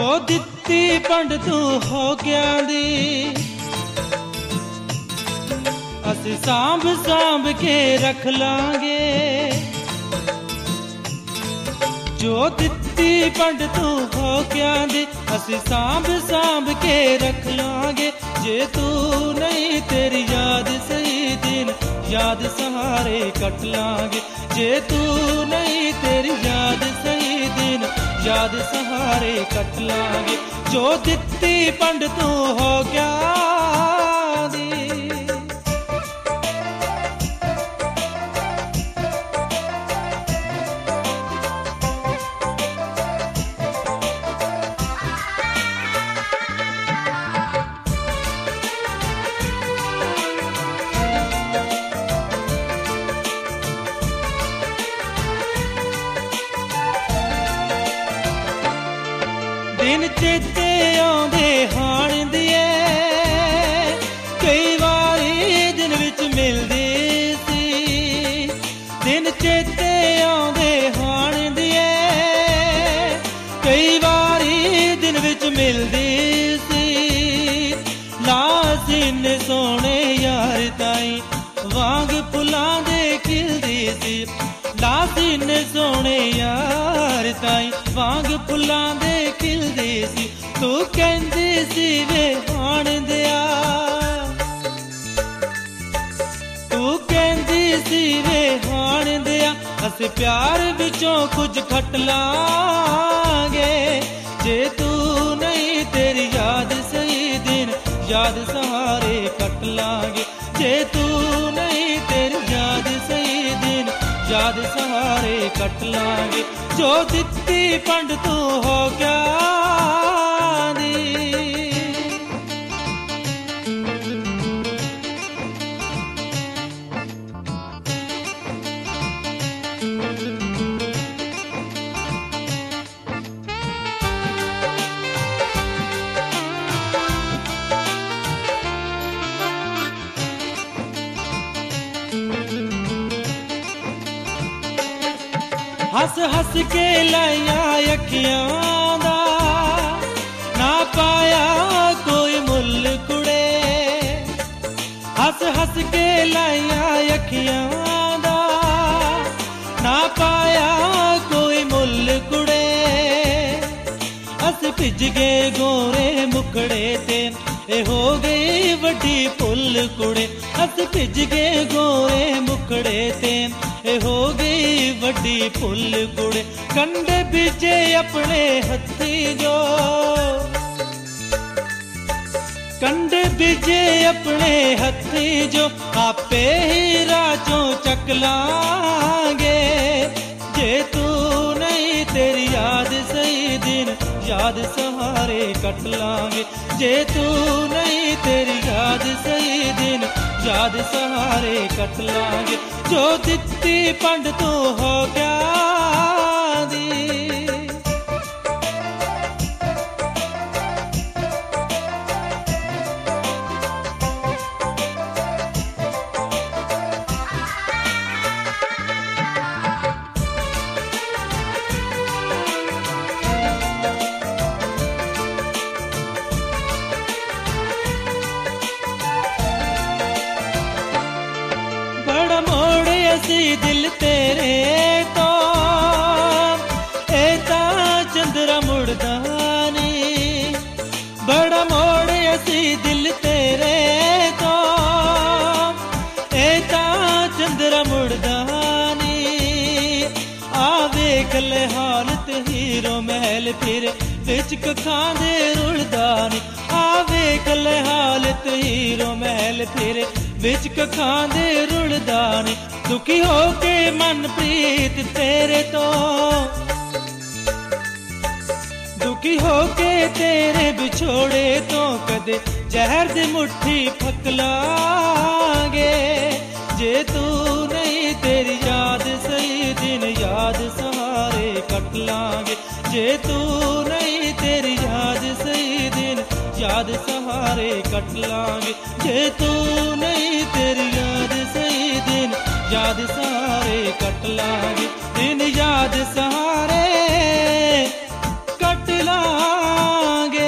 ਦਿੱਤੀ ਪੰਡ ਤੂੰ ਹੋ ਗਿਆ ਦੀ ਅਸੀਂ ਸਾਂਭ ਸਾਂਭ ਕੇ ਰੱਖ ਲਾਂਗੇ ਜੋ ਦਿੱਤੀ ਪੰਡ ਤੂੰ ਹੋ ਗਿਆ ਦੀ ਅਸੀਂ ਸਾਂਭ ਸਾਂਭ ਕੇ ਰੱਖ ਲਾਂਗੇ ਜੇ ਤੂੰ ਨਹੀਂ ਤੇਰੀ ਯਾਦ ਸਹੀ ਦਿਨ याद सहारे कट लांगे जे तू नहीं तेरी याद सही दिन याद सहारे कट लांगे जो दित्ती पंड तू हो गया दी दिन चेते आउंदे हाण दिए कई वारी दिन विच मिलदी सी दिन चेते आउंदे हाण दिए कई वारी दिन विच मिलदी सी लासीन सोने यार ताई वांग फुलां दे खिलदी सी लासीन सोने यार ताई वांग फुलां दे खिलदी सी तू कहंदी सी वे हाण दिया तू कहंदी सी वे हाण दिया असीं प्यार विचों कुछ खट लांगे जे तू नहीं तेरी याद सही दिन याद सहारे कट लांगे जे तू नहीं तेरी याद सही दिन याद सहारे कट लांगे जो दित्ती पंड तू हो गया दी हस हस के लाइया अखियां दा ना पाया कोई मुल कुड़े हस हस के लाइया अखियां दा ना पाया कोई मुल कुड़े अस भिज गए गोरे मुखड़े ते ए हो गई वड्डी भुल कुड़े अस भिज गए गोरे मुखड़े ते ए हो गई वड्डी भुल कुड़े कंडे बीजे अपने हथी जो कंडे बीजे अपने हथी जो आपे ही राजों चक लांगे जे तू नहीं तेरी याद सही दिन याद सहारे कट लांगे जे तू नहीं तेरी याद सही दिन याद सहारे कट लांगे जो दित्ती पंड तू हो गया दी दिल तेरे तो एता चंद्रा मुड़दा नी बड़ा मोड़ असी दिल तेरे तो एता चंद्रा मुड़दा नी आवे कले हालत हीरो महल फिर बिच कखां दे रुलदा नी आवे कले हालत हीरो महल फिर बिच कखां दे रुलदा नी दुखी हो के मन प्रीत तेरे तो दुखी हो के तेरे बिछोड़े तो कदे जहर दी मुट्ठी फक लांगे जे तू नहीं तेरी याद सही दिन याद सहारे कट लांगे जे तू नहीं तेरी याद सही दिन याद सहारे कट लांगे जे तू नहीं तेरी याद सही दिन याद सहारे कट लांगे दिन याद सहारे